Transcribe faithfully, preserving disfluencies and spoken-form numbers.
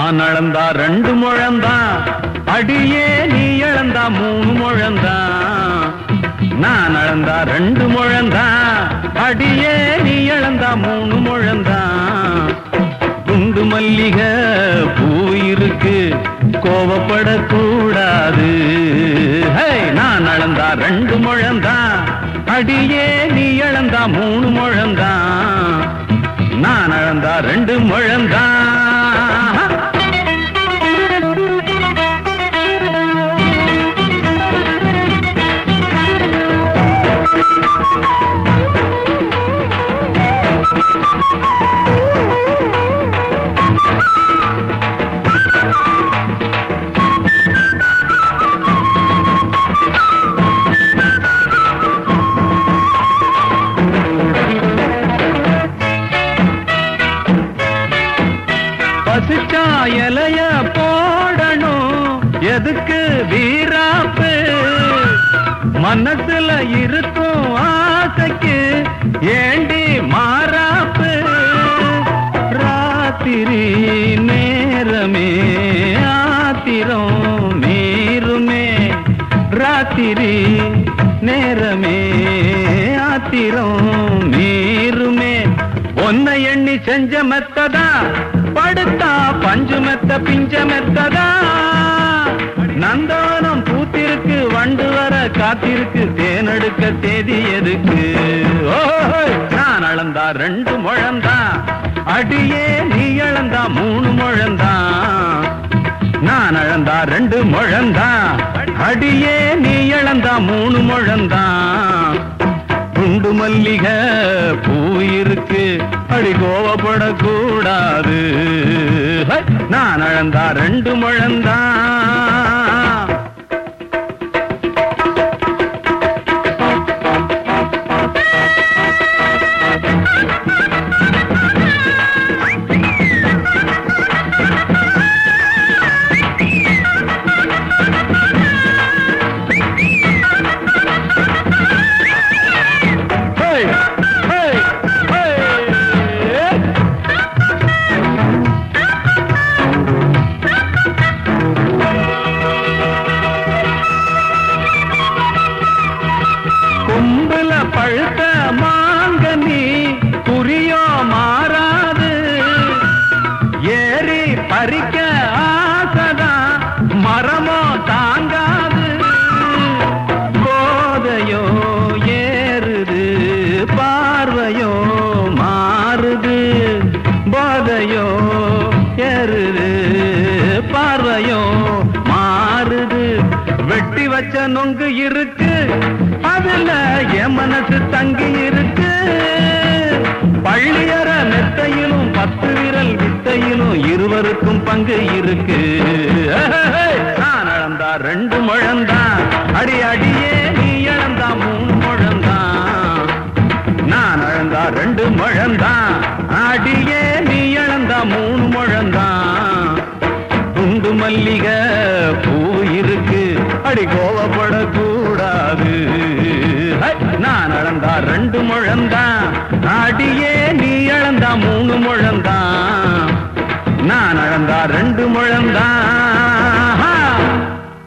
நான் அளந்தா ரெண்டு முழந்தான், அடியே நீ இழந்தா மூணு முழந்தான். நான் அளந்தா ரெண்டு முழந்தான், அடியே நீ இழந்தா மூணு முழந்தான். குண்டு மல்லிகை பூ இருக்கு, கோவப்படக்கூடாது. நான் அளந்தா ரெண்டு முழந்தான், அடியே நீ இழந்தா மூணு முழந்தான். நான் அளந்தா ரெண்டு முழந்தான். பசிச்சா இலைய போடணும், எதுக்கு வீராப்பு? மனசுல இருக்கும் ஆசைக்கு ஏண்டி மாறாப்பு? ராத்திரி நேரமே ஆத்திரம் மீறுமே, ராத்திரி நேரமே ஆத்திரம் மீறுமே. ஒன்ன எண்ணி செஞ்ச மெத்ததா, படுத்தா பஞ்சு மெத்த பிஞ்ச மெத்ததா. நந்தவனம் பூத்திருக்கு, வண்டு வர காத்திருக்கு, தேனெடுக்க தேதி எதுக்கு? நான் அளந்தா ரெண்டு முழந்தான், அடியே நீ இழந்தா மூணு முழந்தான். நான் அளந்தா ரெண்டு முழந்தான், அடியே நீ இழந்தா மூணு முழந்தான். குண்டு மல்லிகை பூ இருக்கு, அடி கோவப்படக்கூடாது. நான் அளந்தா ரெண்டு முழந்தான். கும்பல பழுத்த மாங்கனி குறியோ மாறாது, ஏறி பறிக்க ஆசைதான் மரமோ தாங்காது. போதையோ ஏறுது, பார்வையோ மாறுது. போதையோ ஏறுது, பார்வையோ மாறுது. வெட்டி வச்ச நொங்கு இருக்கு, அதுல என் மனசு தங்கி இருக்கு. பள்ளியற மெத்தையிலும் பத்து விரல் வித்தையிலும் இருவருக்கும் பங்கு இருக்கு. நான் அளந்தா ரெண்டு முழந்தான், அடி அடியே நீ இழந்தா மூணு முழந்தான். நான் அளந்தா ரெண்டு முழந்தான், அடியே நீ இழந்தா மூணு முழந்தான். குண்டு மல்லிகை பூ இருக்கு, அடி கோவப்படக்கூடாது. நான் அளந்தா ரெண்டு முழந்தான், அடியே நீ இழந்தா மூணு முழந்தான். நான் அளந்தா ரெண்டு முழந்தான்.